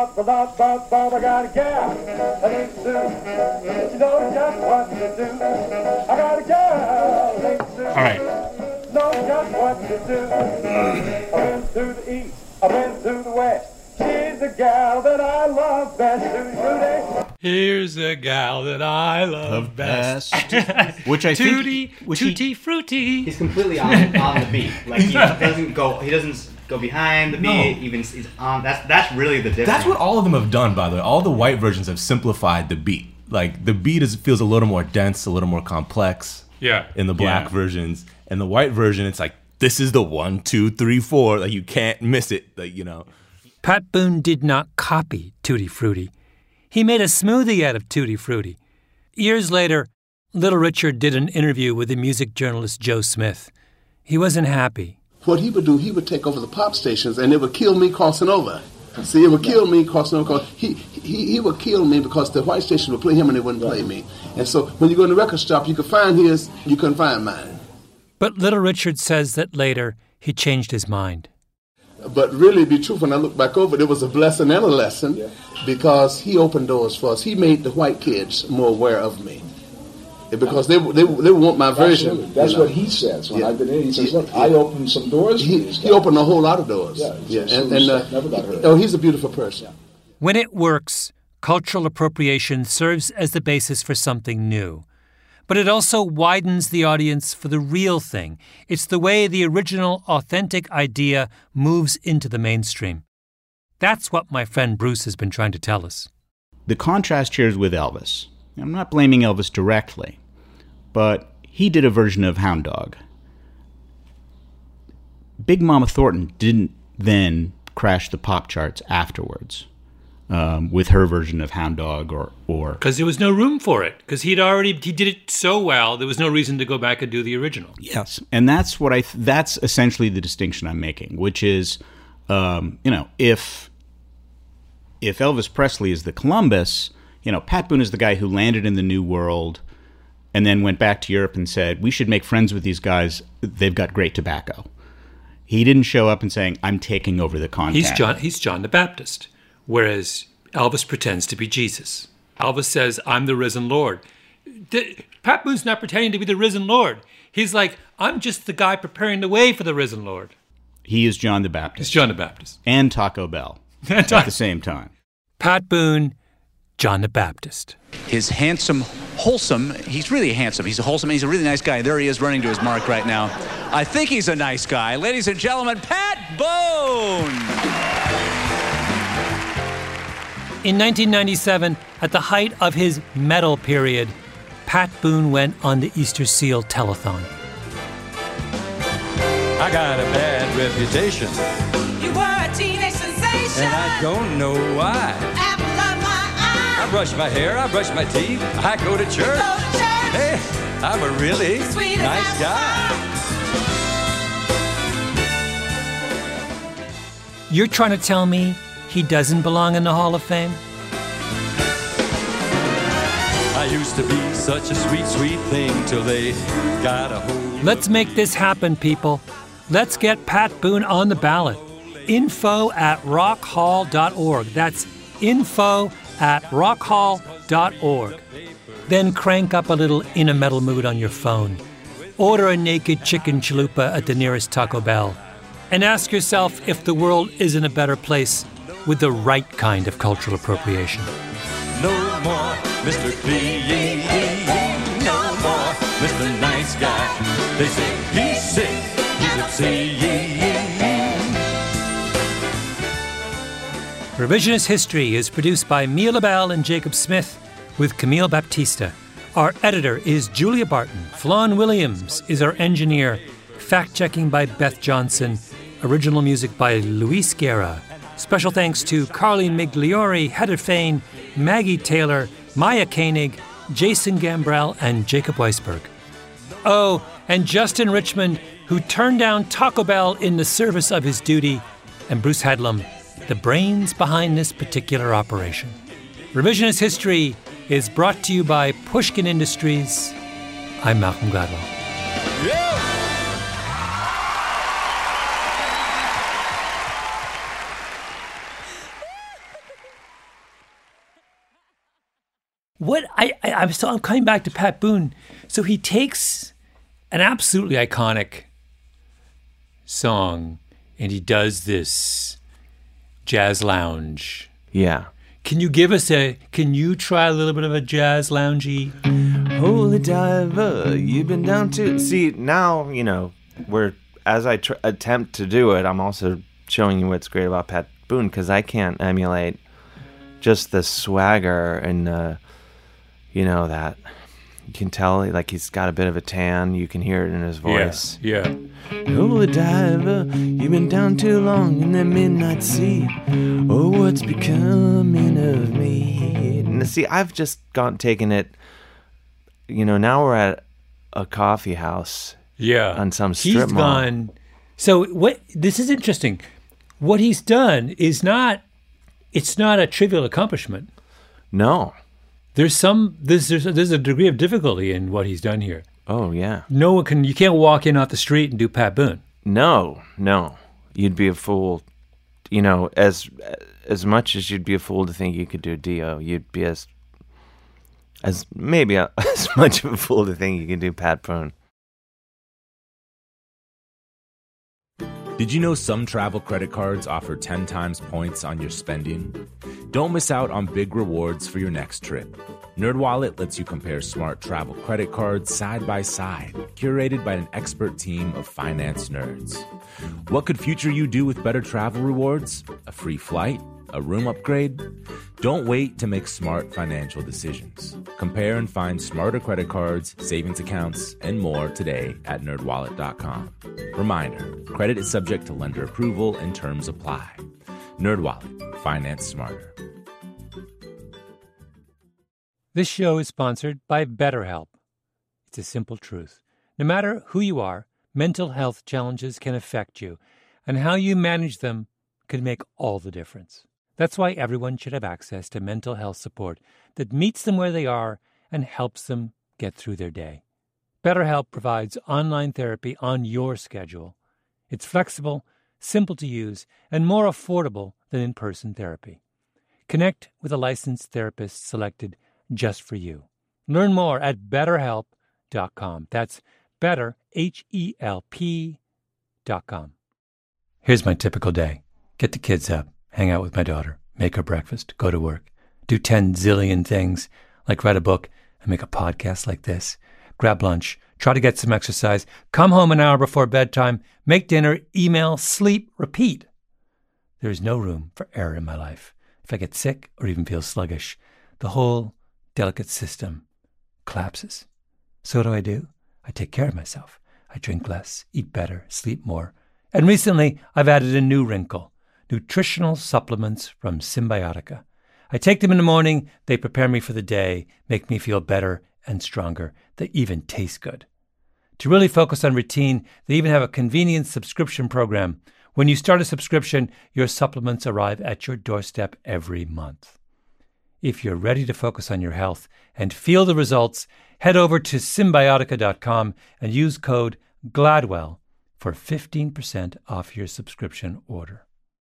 a gal, that ain't Sue. She knows just what to do. I got a gal, that ain't Sue. All right. Knows just what to do. I've been to the east, I've been to the west. She's the gal that I love best, Tutti Frutti. Here's a gal that I love best. Which I Tutti, think... Which Tutti he, Frutti. He's completely on, on the beat. Like, he doesn't go, he doesn't go behind the beat, No. even he's on, that's, that's really the difference. That's what all of them have done, by the way. All the white versions have simplified the beat. Like, the beat is feels a little more dense, a little more complex. Yeah. In the black Yeah. versions. And the white version, it's like, this is the one, two, three, four. Like, you can't miss it. Like, you know. Pat Boone did not copy Tutti Frutti. He made a smoothie out of Tutti Frutti. Years later, Little Richard did an interview with the music journalist Joe Smith. He wasn't happy. What he would do, he would take over the pop stations, and it would kill me crossing over. See, it would kill me crossing over. Cause he, he he would kill me because the white station would play him and they wouldn't play me. And so when you go in the record shop, you could find his, you couldn't find mine. But Little Richard says that later he changed his mind. But really, to be true, when I look back over it, it was a blessing and a lesson yeah. because he opened doors for us. He made the white kids more aware of me. Because they they, they want my version. Absolutely. That's you know. what he says when yeah. I've been in. He says, yeah. look, I opened some doors he, for these guys. He opened a whole lot of doors. Yeah, yeah. and, and, and uh, never got hurt. Oh, he's a beautiful person. Yeah. When it works, cultural appropriation serves as the basis for something new. But it also widens the audience for the real thing. It's the way the original, authentic idea moves into the mainstream. That's what my friend Bruce has been trying to tell us. The contrast here is with Elvis. I'm not blaming Elvis directly, but he did a version of Hound Dog. Big Mama Thornton didn't then crash the pop charts afterwards. Um, with her version of Hound Dog or... or Because there was no room for it. Because he'd already... He did it so well, there was no reason to go back and do the original. Yes. And that's what I... Th- that's essentially the distinction I'm making, which is, um, you know, if... If Elvis Presley is the Columbus, you know, Pat Boone is the guy who landed in the New World and then went back to Europe and said, we should make friends with these guys. They've got great tobacco. He didn't show up and saying, I'm taking over the contact. He's John, he's John the Baptist. Whereas Elvis pretends to be Jesus. Elvis says, I'm the risen Lord. The, Pat Boone's not pretending to be the risen Lord. He's like, I'm just the guy preparing the way for the risen Lord. He is John the Baptist. He's John the Baptist. And Taco Bell at the same time. Pat Boone, John the Baptist. His handsome, wholesome, he's really handsome. He's a wholesome, he's a really nice guy. There he is running to his mark right now. I think he's a nice guy. Ladies and gentlemen, Pat Boone! In nineteen ninety-seven, at the height of his metal period, Pat Boone went on the Easter Seal telethon. I got a bad reputation, You were a teenage sensation. and I don't know why. Apple of my eye. I brush my hair, I brush my teeth, I go to church. Go to church. Hey, I'm a really Sweet as nice guy. You're trying to tell me he doesn't belong in the Hall of Fame? I used to be such a sweet, sweet thing till they got a hold. Let's make this happen, people. Let's get Pat Boone on the ballot. Info at rock hall dot org. That's info at rock hall dot org. Then crank up a little In a Metal Mood on your phone. Order a naked chicken chalupa at the nearest Taco Bell. And ask yourself if the world isn't a better place with the right kind of cultural appropriation. No more Mister Clean, no more Mister Nice Guy. They say he's sick, he's obscene. Revisionist History is produced by Mia LaBelle and Jacob Smith with Camille Baptista. Our editor is Julia Barton. Flawn Williams is our engineer. Fact-checking by Beth Johnson. Original music by Luis Guerra. Special thanks to Carly Migliori, Heather Fain, Maggie Taylor, Maya Koenig, Jason Gambrell, and Jacob Weisberg. Oh, and Justin Richmond, who turned down Taco Bell in the service of his duty, and Bruce Hadlam, the brains behind this particular operation. Revisionist History is brought to you by Pushkin Industries. I'm Malcolm Gladwell. Yeah. what I, I I'm still I'm coming back to Pat Boone. So he takes an absolutely iconic song and he does this jazz lounge. Yeah. Can you give us a? Can you try a little bit of a jazz loungy? Holy diver, you've been down to see now. You know, we're as I tr- attempt to do it, I'm also showing you what's great about Pat Boone because I can't emulate just the swagger and uh, you know that you can tell like he's got a bit of a tan. You can hear it in his voice. Yeah. yeah. Holy diver, you've been down too long in the midnight sea. Oh, what's becoming of me? And see, I've just gone taken it. You know, now we're at a coffee house. Yeah. On some strip He's mall. gone. So what? This is interesting. What he's done is not. It's not a trivial accomplishment. No. There's some. There's there's there's a degree of difficulty in what he's done here. Oh yeah. No one can. You can't walk in off the street and do Pat Boone. No, no. You'd be a fool. You know, as as much as you'd be a fool to think you could do Dio, you'd be as as maybe a, as much of a fool to think you could do Pat Boone. Did you know some travel credit cards offer ten times points on your spending? Don't miss out on big rewards for your next trip. NerdWallet lets you compare smart travel credit cards side by side, curated by an expert team of finance nerds. What could future you do with better travel rewards? A free flight? A room upgrade? Don't wait to make smart financial decisions. Compare and find smarter credit cards, savings accounts, and more today at nerd wallet dot com. Reminder, credit is subject to lender approval and terms apply. NerdWallet, finance smarter. This show is sponsored by BetterHelp. It's a simple truth. No matter who you are, mental health challenges can affect you, and how you manage them can make all the difference. That's why everyone should have access to mental health support that meets them where they are and helps them get through their day. BetterHelp provides online therapy on your schedule. It's flexible, simple to use, and more affordable than in-person therapy. Connect with a licensed therapist selected just for you. Learn more at better help dot com. That's better, H E L P dot com. Here's my typical day. Get the kids up, hang out with my daughter, make her breakfast, go to work, do ten zillion things, like write a book and make a podcast like this, grab lunch, try to get some exercise, come home an hour before bedtime, make dinner, email, sleep, repeat. There is no room for error in my life. If I get sick or even feel sluggish, the whole delicate system collapses. So what do I do? I take care of myself. I drink less, eat better, sleep more. And recently, I've added a new wrinkle, nutritional supplements from Symbiotica. I take them in the morning, they prepare me for the day, make me feel better and stronger. They even taste good. To really focus on routine, they even have a convenient subscription program. When you start a subscription, your supplements arrive at your doorstep every month. If you're ready to focus on your health and feel the results, head over to Symbiotica dot com and use code GLADWELL for fifteen percent off your subscription order.